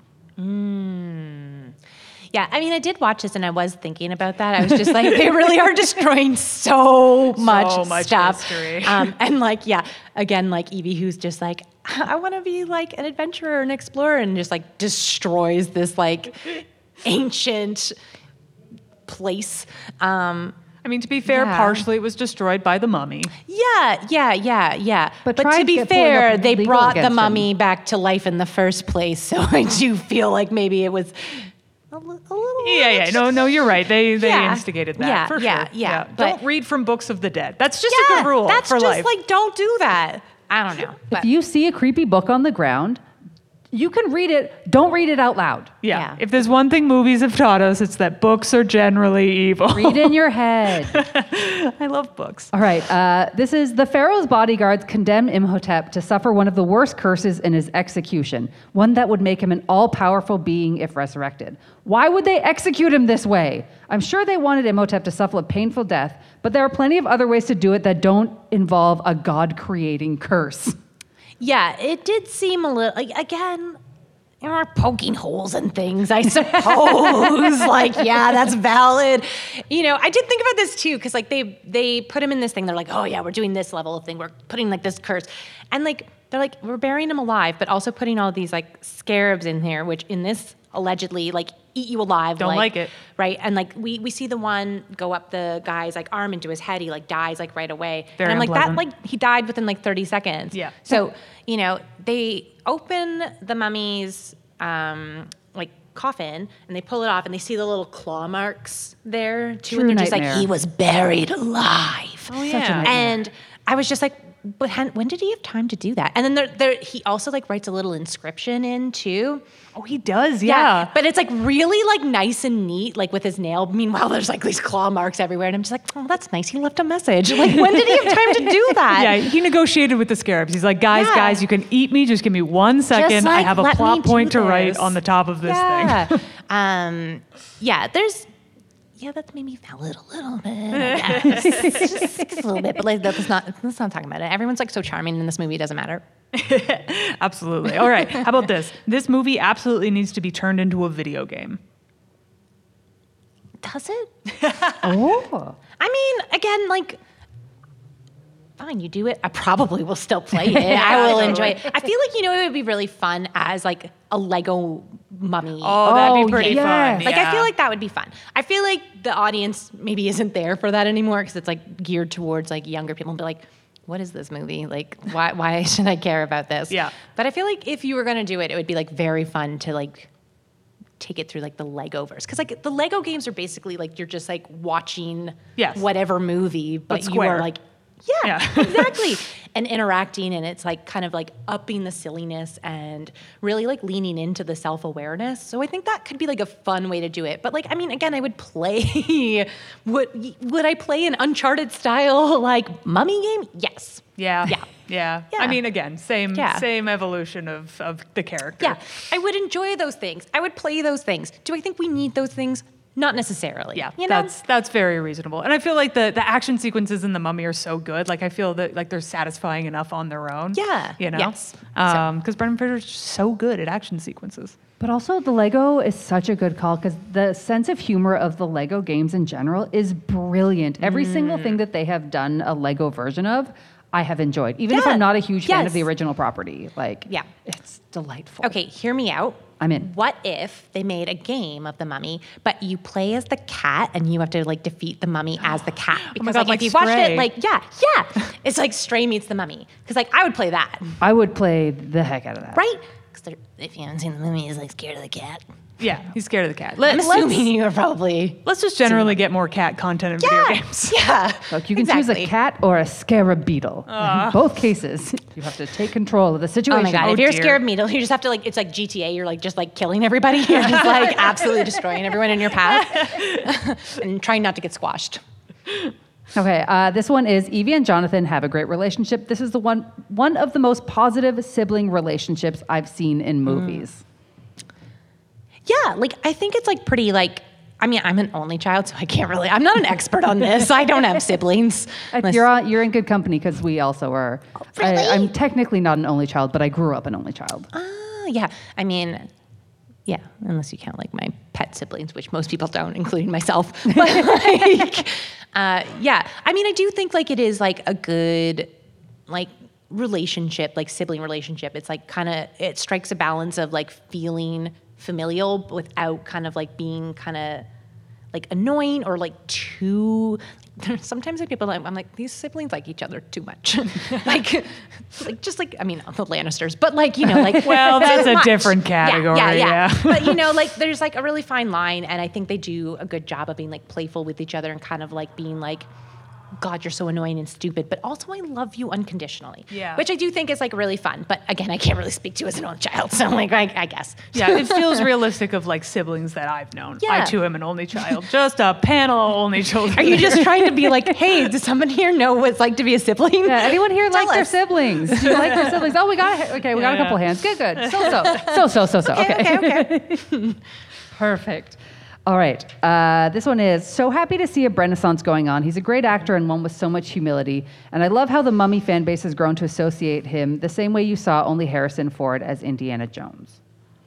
Yeah, I mean, I did watch this and I was thinking about that. I was just like, they really are destroying so much stuff. History. And like, again, like Evie, who's just like, I want to be like an adventurer and explorer, and just like destroys this like ancient place. I mean, to be fair, partially it was destroyed by the mummy. Yeah. But try to be pulling fair, up they legal brought the against mummy back to life in the first place. So I do feel like maybe it was a little. Yeah. No, you're right. They instigated that for sure. Yeah. Don't read from books of the dead. That's just a good rule that's for just life. like, don't do that. I don't know. If you see a creepy book on the ground, you can read it. Don't read it out loud. Yeah. If there's one thing movies have taught us, it's that books are generally evil. Read in your head. I love books. All right. This is the Pharaoh's bodyguards condemned Imhotep to suffer one of the worst curses in his execution, one that would make him an all-powerful being if resurrected. Why would they execute him this way? I'm sure they wanted Imhotep to suffer a painful death, but there are plenty of other ways to do it that don't involve a God-creating curse. Yeah, it did seem a little, like, again, we're poking holes in things, I suppose. Like, yeah, that's valid. I did think about this too, because like they put him in this thing. They're like, oh yeah, we're doing this level of thing. We're putting like this curse. And like, they're like, we're burying him alive, but also putting all these like scarabs in here, which in this allegedly like eat you alive. Don't like it. Right. And like we see the one go up the guy's like arm into his head. He like dies like right away. Very and I'm like, unpleasant. that like he died within like 30 seconds. Yeah. So, they open the mummy's like coffin and they pull it off and they see the little claw marks there too. True And they're just nightmare. like, he was buried alive. Oh, Such a yeah. nightmare. And I was just like, but when did he have time to do that? And then he also like writes a little inscription in too. Oh, he does, yeah. But it's like really like nice and neat, like with his nail. Meanwhile, there's like these claw marks everywhere. And I'm just like, oh, that's nice. He left a message. Like, when did he have time to do that? Yeah, he negotiated with the scarabs. He's like, guys, you can eat me. Just give me 1 second. like, I have a let plot me do point to write this. on the top of this thing. That made me feel it a little bit. I guess. just a little bit, but like, let's not talk about it. Everyone's like so charming in this movie. It doesn't matter. Absolutely. All right. How about this? This movie absolutely needs to be turned into a video game. Does it? Oh. I mean, again, like, fine, you do it. I probably will still play it. I will enjoy it. I feel like, it would be really fun as like a Lego mummy. Oh, that'd be pretty yes. fun. Like, yeah. I feel like that would be fun. I feel like the audience maybe isn't there for that anymore because it's like geared towards like younger people and be like, what is this movie? Like, why should I care about this? Yeah. But I feel like if you were going to do it, it would be like very fun to like take it through like the Legoverse. Because like the Lego games are basically like you're just like watching whatever movie, but you square. are like, yeah. Exactly. And interacting, and it's like kind of like upping the silliness and really like leaning into the self-awareness. So I think that could be like a fun way to do it. But like, I mean, again, I would play, would I play an Uncharted style like Mummy game? Yes. Yeah. Yeah. Yeah. Yeah. I mean, again, same evolution of the character. Yeah. I would enjoy those things. I would play those things. Do I think we need those things? Not necessarily. Yeah, you know? that's very reasonable. And I feel like the action sequences in The Mummy are so good. Like I feel that like they're satisfying enough on their own. Yeah. You know? Yes. Because Brendan Fraser's just so good at action sequences. But also, the Lego is such a good call because the sense of humor of the Lego games in general is brilliant. Every single thing that they have done a Lego version of, I have enjoyed. Even if I'm not a huge fan of the original property. Like, it's delightful. Okay, hear me out. I'm in. What if they made a game of the Mummy, but you play as the cat and you have to like defeat the mummy as the cat? Because God, like like if you watched Stray. it, like it's like Stray meets the Mummy. Because like I would play that, I would play the heck out of that. right? Because if you haven't seen the Mummy, he's like scared of the cat. Yeah, he's scared of the cat. I'm assuming you are probably. Let's just generally get more cat content in video games. Yeah. Look, you can choose a cat or a scarabbeetle. In both cases, you have to take control of the situation. Oh my God! Oh if you're dear. scared of needle, you just have to like. It's like GTA. You're like just like killing everybody. You're just like absolutely destroying everyone in your path, and trying not to get squashed. Okay, this one is Evie and Jonathan have a great relationship. This is the one of the most positive sibling relationships I've seen in movies. Yeah, like I think it's like pretty like. I mean, I'm an only child, so I can't really. I'm not an expert on this. I don't have siblings. You're in good company because we also are. Really? I'm technically not an only child, but I grew up an only child. Yeah, I mean, yeah, unless you count like my pet siblings, which most people don't, including myself. But like, yeah, I mean, I do think like it is like a good like relationship, like sibling relationship. It's like kind of it strikes a balance of like feeling familial without kind of like being kind of like annoying or like too. Sometimes like people, I'm like, these siblings like each other too much. like just like, I mean, the Lannisters, but like, you know, like, Well, that's too a much. different category. Yeah. But you know, like there's like a really fine line. And I think they do a good job of being like playful with each other and kind of like being like, God, you're so annoying and stupid, but also I love you unconditionally. Yeah. Which I do think is like really fun. But again, I can't really speak to as an only child. So like, I guess. Yeah, it feels realistic of like siblings that I've known. Yeah. I too am an only child. Just a panel of only children. Are you just trying to be like, hey, does someone here know what it's like to be a sibling? Yeah, anyone here like their us. siblings? Do you like their siblings? Oh, we got a couple hands. Good. So. Okay. Perfect. All right. This one is so happy to see a Renaissance going on. He's a great actor and one with so much humility. And I love how the Mummy fan base has grown to associate him the same way you saw only Harrison Ford as Indiana Jones.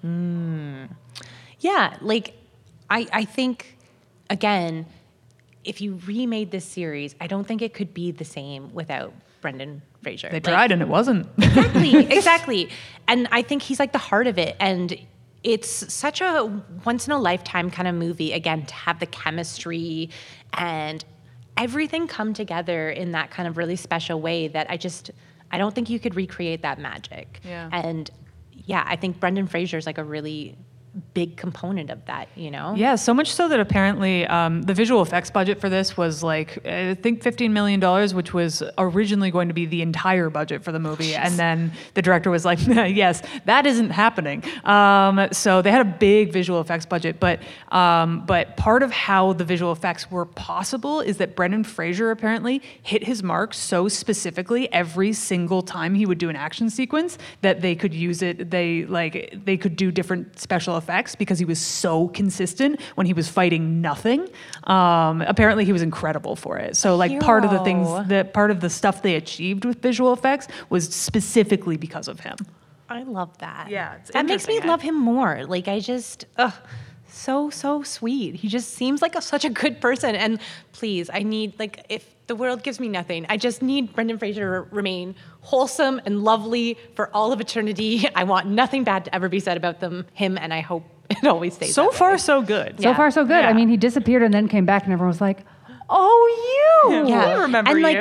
Yeah, like I think again, if you remade this series, I don't think it could be the same without Brendan Fraser. They tried and it wasn't. Exactly. And I think he's like the heart of it. And it's such a once in a lifetime kind of movie, again, to have the chemistry and everything come together in that kind of really special way that I don't think you could recreate that magic. Yeah. And yeah, I think Brendan Fraser is like a really big component of that, you know? Yeah, so much so that apparently the visual effects budget for this was like, I think $15 million, which was originally going to be the entire budget for the movie. And then the director was like, yes, that isn't happening. So they had a big visual effects budget, but part of how the visual effects were possible is that Brendan Fraser apparently hit his mark so specifically every single time he would do an action sequence that they could use it. They could do different special effects because he was so consistent when he was fighting nothing. Apparently he was incredible for it. So like part of the stuff they achieved with visual effects was specifically because of him. I love that. Yeah, it's that makes me interesting, love him more. Like I just, so sweet. He just seems like such a good person. And please, I need like if the world gives me nothing, I just need Brendan Fraser to remain wholesome and lovely for all of eternity. I want nothing bad to ever be said about him, and I hope it always stays So that far, way. so good. So far, so good. Yeah. I mean, he disappeared and then came back, and everyone was like, "Oh, you!" Yeah. We remember and like, you.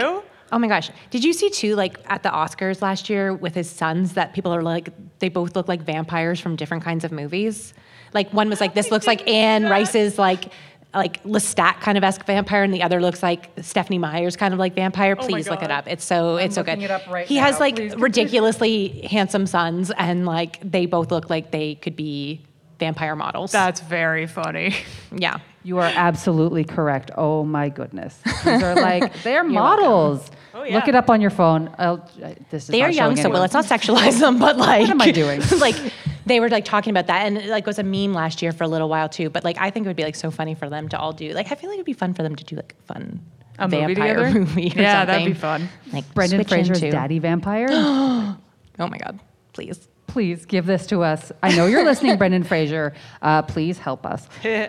Oh my gosh. Did you see too, like at the Oscars last year with his sons, that people are like, they both look like vampires from different kinds of movies? Like one was like, this looks like Anne Rice's like Lestat kind of esque vampire, and the other looks like Stephanie Meyer's kind of like vampire. Please look it up. It's so good. it up right he now. has like Please. ridiculously handsome sons, and like they both look like they could be vampire models. That's very funny. Yeah. You are absolutely correct. Oh my goodness. These are like, they're models. Oh, yeah. Look it up on your phone. This is They not are young, showing so well, anyone. let's not sexualize them, but like. What am I doing? Like, they were like talking about that, and it like was a meme last year for a little while too. But like, I think it would be like so funny for them to all do. Like, I feel like it'd be fun for them to do like a fun movie vampire together? movie or Yeah, something. that'd be fun. Like Brendan switch Fraser's into- daddy vampire. Oh my god, please. Please give this to us. I know you're listening, Brendan Fraser. Please help us.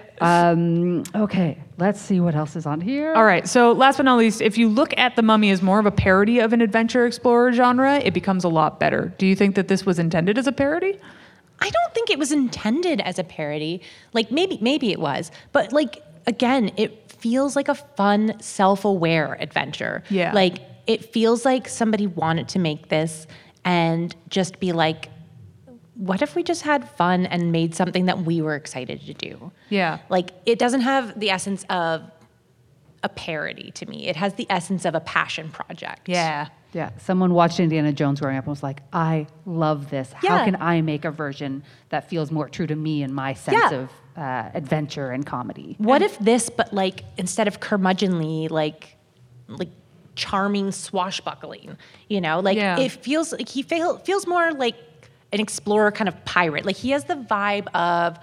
Okay, let's see what else is on here. All right, so last but not least, if you look at The Mummy as more of a parody of an adventure explorer genre, it becomes a lot better. Do you think that this was intended as a parody? I don't think it was intended as a parody. Like maybe it was, but like again, it feels like a fun, self-aware adventure. Yeah. Like it feels like somebody wanted to make this and just be like, what if we just had fun and made something that we were excited to do? Yeah. Like it doesn't have the essence of a parody to me. It has the essence of a passion project. Yeah. Yeah, someone watched Indiana Jones growing up and was like, I love this. How Yeah. can I make a version that feels more true to me and my sense Yeah. of adventure and comedy? What if this, but like instead of curmudgeonly, like charming swashbuckling, you know, like Yeah. it feels like feels more like an explorer kind of pirate. Like he has the vibe of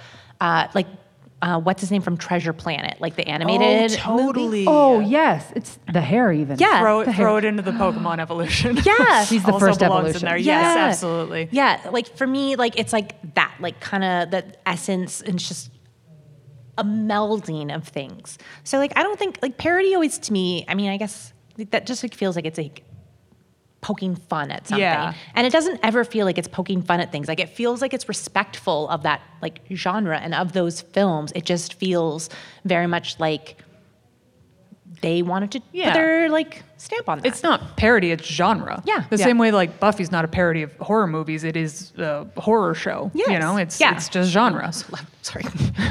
what's his name from Treasure Planet, like the animated movie. Oh, yes. It's the hair even. Yeah. Throw it into the Pokemon evolution. Yeah. He's the Also first belongs evolution. in there. Yeah. Yes, absolutely. Yeah, like for me, like it's like that, like kind of the essence, and it's just a melding of things. So like I don't think like parody always to me. I mean, I guess that just like feels like it's like poking fun at something, Yeah. and it doesn't ever feel like it's poking fun at things. Like it feels like it's respectful of that like genre and of those films. It just feels very much like they wanted to Yeah. put their like stamp on that. It's not parody, it's genre. Yeah. The Yeah. same way like Buffy's not a parody of horror movies, it is a horror show. You Yes. know, it's Yeah. it's just genres. Sorry.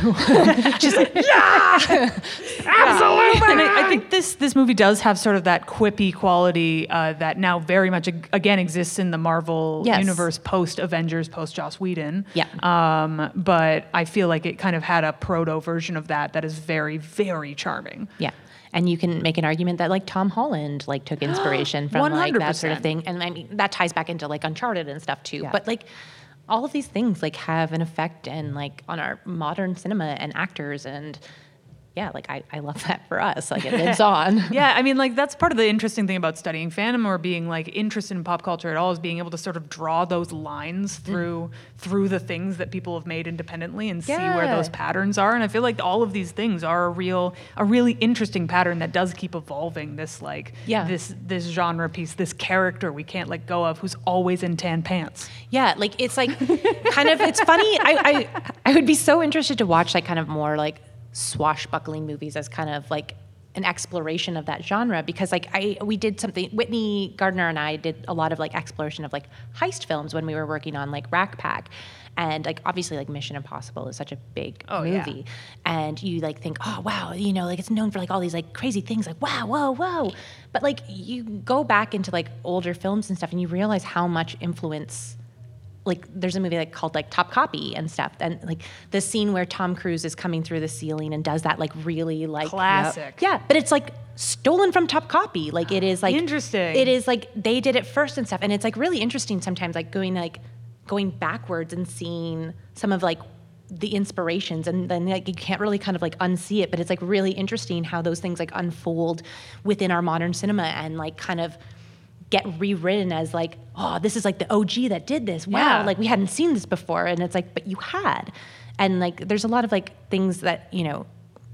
Absolutely. And I think this movie does have sort of that quippy quality that now very much again exists in the Marvel Yes. universe post Avengers, post Joss Whedon. Yeah. But I feel like it kind of had a proto version of that is very, very charming. Yeah. And you can make an argument that like Tom Holland like took inspiration from like that sort of 100%. thing. And I mean that ties back into like Uncharted and stuff too. Yeah. But like all of these things like have an effect and like on our modern cinema and actors, and yeah, like I love that for us. Like it lives on. Yeah, I mean, like that's part of the interesting thing about studying fandom or being like interested in pop culture at all is being able to sort of draw those lines through the things that people have made independently and see where Yeah. those patterns are. And I feel like all of these things are a really interesting pattern that does keep evolving. This like this genre piece, this character we can't let go of, who's always in tan pants. Yeah, like it's like kind of it's funny. I would be so interested to watch like kind of more like swashbuckling movies as kind of like an exploration of that genre, because like we did something, Whitney Gardner and I did a lot of like exploration of like heist films when we were working on like Rack Pack. And like obviously like Mission Impossible is such a big movie. And you like think, oh wow, you know, like it's known for like all these like crazy things, like wow, whoa. But like you go back into like older films and stuff and you realize how much influence, like there's a movie like called like Top Copy and stuff, and like the scene where Tom Cruise is coming through the ceiling and does that like really like Classic. Yeah, but it's like stolen from Top Copy. Like it is like Interesting. It is like they did it first and stuff, and it's like really interesting sometimes like going backwards and seeing some of like the inspirations, and then like you can't really kind of like unsee it, but it's like really interesting how those things like unfold within our modern cinema and like kind of get rewritten as like, oh, this is like the OG that did this. Wow, Yeah. like we hadn't seen this before. And it's like, but you had. And like there's a lot of like things that, you know,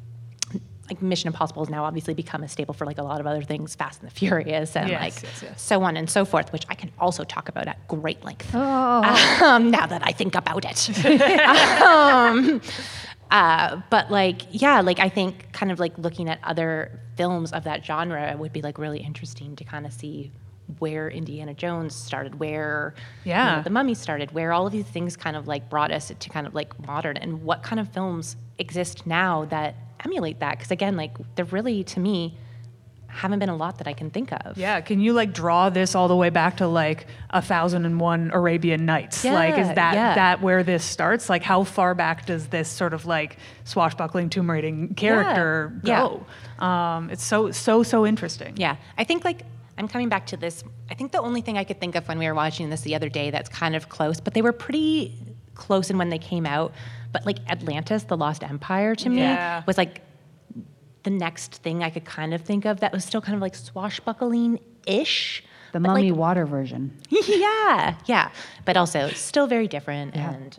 like Mission Impossible has now obviously become a staple for like a lot of other things, Fast and the Furious and Yes. so on and so forth, which I can also talk about at great length Oh. now that I think about it. But like, yeah, like I think kind of like looking at other films of that genre would be like really interesting to kind of see where Indiana Jones started, where The Mummy started, where all of these things kind of like brought us to kind of like modern, and what kind of films exist now that emulate that. Because again, like there really, to me, haven't been a lot that I can think of. Yeah, can you like draw this all the way back to like 1001 Arabian Nights? Yeah, like, is that where this starts? Like, how far back does this sort of like swashbuckling tomb raiding character go? It's so interesting. Yeah, I think like I'm coming back to this. I think the only thing I could think of when we were watching this the other day that's kind of close, but they were pretty close in when they came out. But like Atlantis, The Lost Empire, to me was like the next thing I could kind of think of that was still kind of like swashbuckling-ish. The Mummy water version. Yeah. But also still very different and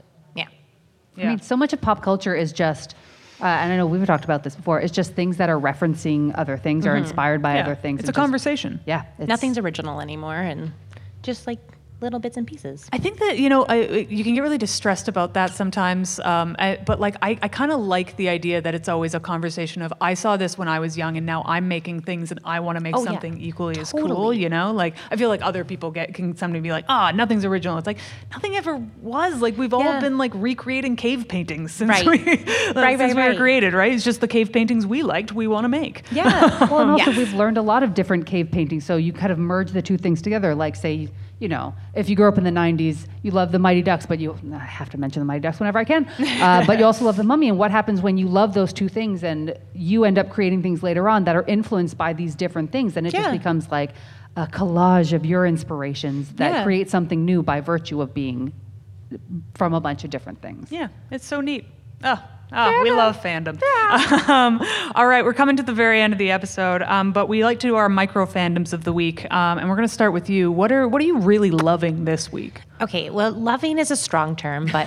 I mean, so much of pop culture is just, and I know we've talked about this before, it's just things that are referencing other things or inspired by other things. It's a conversation. Yeah. Nothing's original anymore, and just like little bits and pieces. I think that, you can get really distressed about that sometimes, but like I kind of like the idea that it's always a conversation of, I saw this when I was young and now I'm making things and I want to make something equally as cool, Like, I feel like other people can sometimes be like, nothing's original. It's like, nothing ever was. Like, we've all been like recreating cave paintings since we were created, right? It's just the cave paintings we liked, we want to make. Yeah. Well, and also we've learned a lot of different cave paintings, so you kind of merge the two things together. Like, say, if you grew up in the 90s, you love the Mighty Ducks, but I have to mention the Mighty Ducks whenever I can, but you also love the Mummy. And what happens when you love those two things and you end up creating things later on that are influenced by these different things? And it just becomes like a collage of your inspirations that create something new by virtue of being from a bunch of different things. Yeah, it's so neat. We love fandom. All right, we're coming to the very end of the episode, but we like to do our micro fandoms of the week, and we're going to start with you. What are you really loving this week? Okay, well, loving is a strong term, but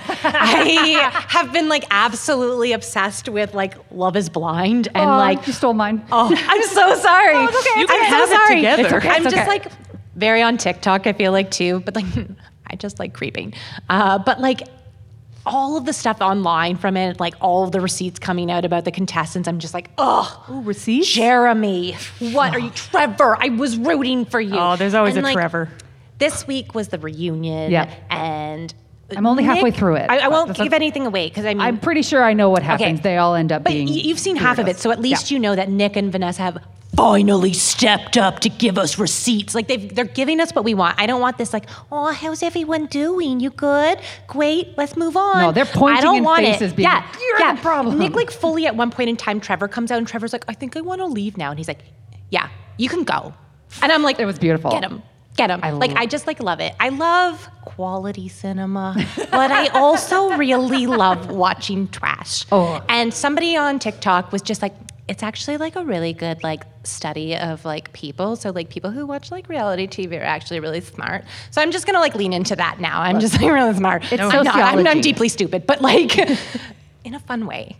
I have been like absolutely obsessed with like Love Is Blind, and like you stole mine. Oh, I'm so sorry. Oh, it's okay. You can I'm have so it sorry. together. It's okay. I'm It's just okay. like very on TikTok, I feel like too, but like I just like creeping. But like all of the stuff online from it, like all of the receipts coming out about the contestants, I'm just like, Ooh, receipts? Jeremy, what are you? Trevor, I was rooting for you. Oh, there's always And, a like, Trevor. This week was the reunion, Yeah. and I'm only halfway through it. I won't That's give anything away because I mean, I'm pretty sure I know what happens. Okay. They all end up but being. you've seen half of it, weirdos. so at least you know that Nick and Vanessa have finally stepped up to give us receipts. Like they're giving us what we want. I don't want this like, oh, how's everyone doing? You good? Great. Let's move on. No, they're pointing I don't in want faces it. being, yeah, "You're the problem." Nick like fully at one point in time, Trevor comes out and Trevor's like, I think I want to leave now, and he's like, yeah, you can go. And I'm like, It was beautiful. Get him. I just like love it. I love quality cinema, but I also really love watching trash. Oh. And somebody on TikTok was just like, it's actually like a really good like study of like people. So like people who watch like reality TV are actually really smart. So I'm just gonna like lean into that now. I'm just like really smart. It's I'm not. I'm sociology. deeply stupid, but like in a fun way.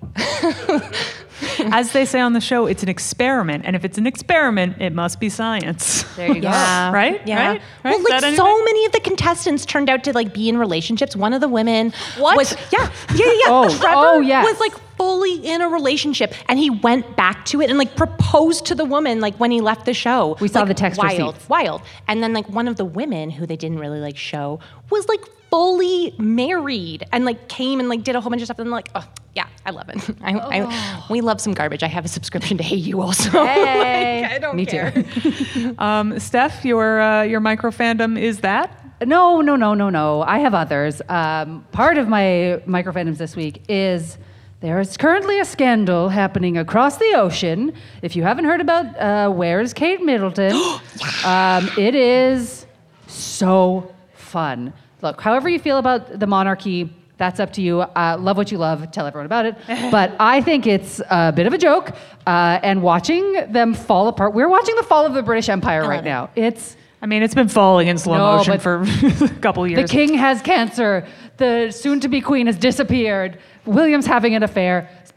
As they say on the show, it's an experiment, and if it's an experiment, it must be science. There you go. Yeah. Right? Yeah. Right? Well, Is that like anything? so many of the contestants turned out to like be in relationships. One of the women was yeah. Oh, Trevor yes. was like fully in a relationship, and he went back to it and like proposed to the woman like when he left the show. We saw Like, the text receipts. wild. And then like one of the women who they didn't really like show was like fully married and like came and like did a whole bunch of stuff, and like, oh yeah, I love it. We love some garbage. I have a subscription to Hey You also. Hey. Like, I don't Me care. too. Steph, your micro fandom is that? No. I have others. Part of my micro fandoms this week is there is currently a scandal happening across the ocean. If you haven't heard about Where's Kate Middleton, it is so fun. Look, however you feel about the monarchy, that's up to you. Love what you love. Tell everyone about it. But I think it's a bit of a joke. And watching them fall apart. We're watching the fall of the British Empire right now. It's been falling in slow No, motion but for a couple of the years. king has cancer. The soon-to-be queen has disappeared. William's having an affair.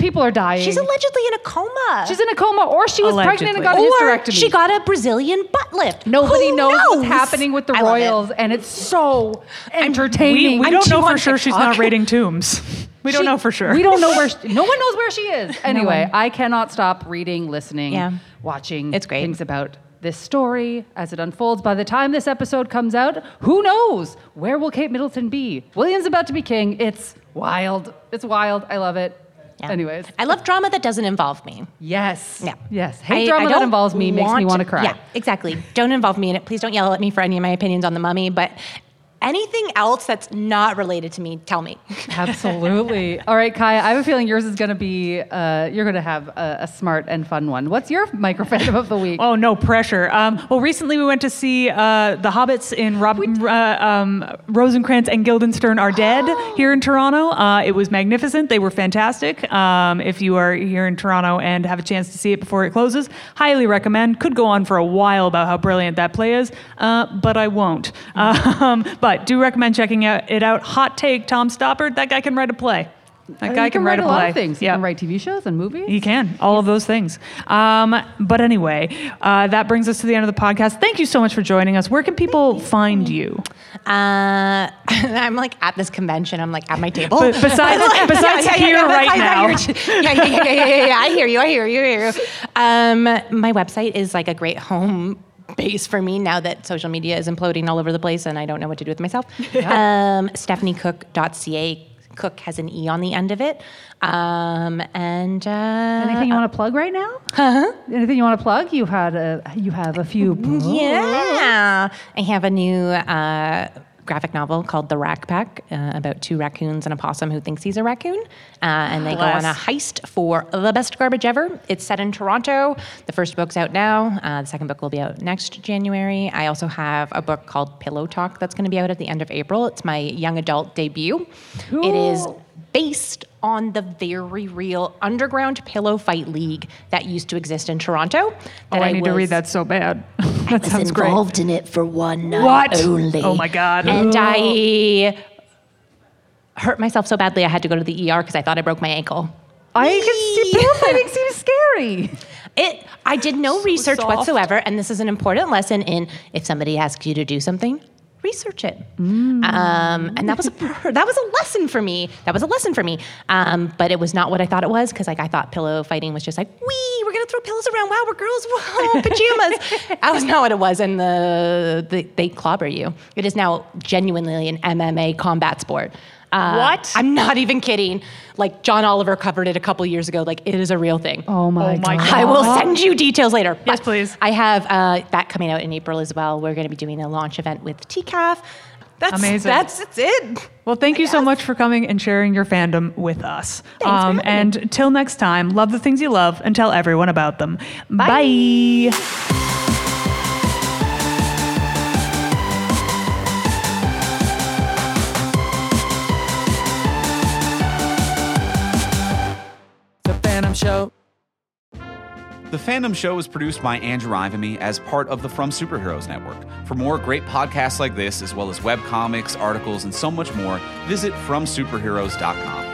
People are dying. She's allegedly in a coma. She's in a coma, or she was pregnant and got a or hysterectomy. she got a Brazilian butt lift. Nobody Who knows what's knows? happening with the I love it. royals, and it's so entertaining. We I'm don't know too for on sure she's TikTok. not raiding tombs. We don't know for sure. We don't know where. No one knows where she is. Anyway, I cannot stop reading, listening, Yeah. watching. It's great. Things about this story as it unfolds. By the time this episode comes out, who knows? Where will Kate Middleton be? William's about to be king. It's wild. It's wild. I love it. Yeah. Anyways, I love drama that doesn't involve me. yes. Yeah. Yes. Hate drama that involves me makes me want to cry. Yeah, exactly. Don't involve me in it. Please don't yell at me for any of my opinions on the Mummy, but anything else that's not related to me, tell me. Absolutely. All right, Kaya, I have a feeling yours is going to be, you're going to have a smart and fun one. What's your micro fandom of the week? Oh, no pressure. Well, recently we went to see The Hobbits in Rosencrantz and Guildenstern Are Dead here in Toronto. It was magnificent. They were fantastic. If you are here in Toronto and have a chance to see it before it closes, highly recommend. Could go on for a while about how brilliant that play is, but I won't. But do recommend checking it out. Hot take, Tom Stoppard, that guy can write a play. That guy can write a lot play. of things. He Yeah. can write TV shows and movies. He can, all of those things. But anyway, that brings us to the end of the podcast. Thank you so much for joining us. Where can people find you? I'm like at this convention. I'm like at my table. Besides here right now. Yeah. I hear you. My website is like a great home base for me now that social media is imploding all over the place and I don't know what to do with myself. StephanieCook.ca. Cook has an E on the end of it. Anything you want to plug right now? Anything you want to plug? You have a few. Yeah. I have a new graphic novel called The Rack Pack about two raccoons and a possum who thinks he's a raccoon. And they go on a heist for the best garbage ever. It's set in Toronto. The first book's out now. The second book will be out next January. I also have a book called Pillow Talk that's going to be out at the end of April. It's my young adult debut. Cool. It is based on the very real underground pillow fight league that used to exist in Toronto. I need to read that so bad. That sounds great. Involved in it for one night only. Oh my God. And I hurt myself so badly I had to go to the ER because I thought I broke my ankle. I can see pillow fighting seems scary. I did no research soft. whatsoever, and this is an important lesson in if somebody asks you to do something, research it. And that was a lesson for me. But it was not what I thought it was because I thought pillow fighting was just like, we're gonna throw pillows around. Wow, we're girls. Whoa, pajamas. That was not what it was. And they clobber you. It is now genuinely an MMA combat sport. What? I'm not even kidding. Like John Oliver covered it a couple years ago. Like it is a real thing. Oh my God. I will send you details later. Yes, But please. I have that coming out in April as well. We're going to be doing a launch event with TCAF. That's Amazing. That's it. Well, thank you so much for coming and sharing your fandom with us. Thanks for having me. And till next time, love the things you love and tell everyone about them. Bye. The Phantom Show. The Fandom Show is produced by Andrew Ivamy as part of the From Superheroes Network. For more great podcasts like this, as well as webcomics, articles, and so much more, visit FromSuperheroes.com.